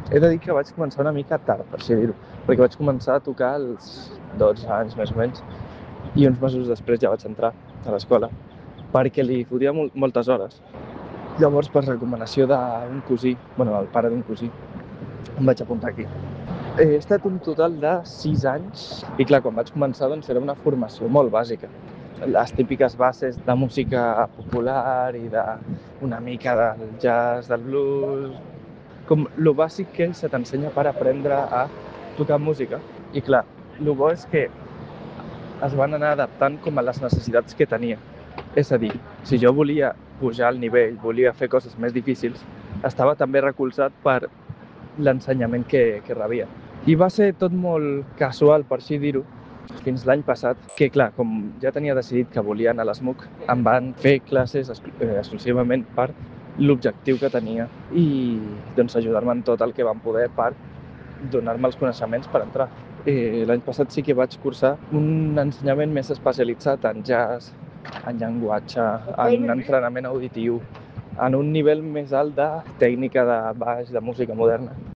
He de dir que vaig començar una mica tard, per així dir-ho, perquè vaig començar a tocar als 12 anys, més o menys, i uns mesos després ja vaig entrar a l'escola, perquè li fotia moltes hores. Llavors, per recomanació d'un cosí, el pare d'un cosí, em vaig apuntar aquí. He estat un total de 6 anys i clar, quan vaig començar doncs era una formació molt bàsica. Les típiques bases de música popular i una mica del jazz, del blues, com lo bàsic que se t'ensenya per aprendre a tocar música. I clar, el bo és que es van anar adaptant com a les necessitats que tenia. És a dir, si jo volia pujar al nivell, volia fer coses més difícils, estava també recolzat per l'ensenyament que rebia. I va ser tot molt casual, per així dir-ho, fins l'any passat, que clar, com ja tenia decidit que volia anar a l'ESMUC, em van fer classes exclusivament per l'objectiu que tenia i doncs ajudar-me en tot el que van poder per donar-me els coneixements per entrar. L'any passat sí que vaig cursar un ensenyament més especialitzat en jazz, en llenguatge, en entrenament auditiu, en un nivell més alt de tècnica de baix, de música moderna.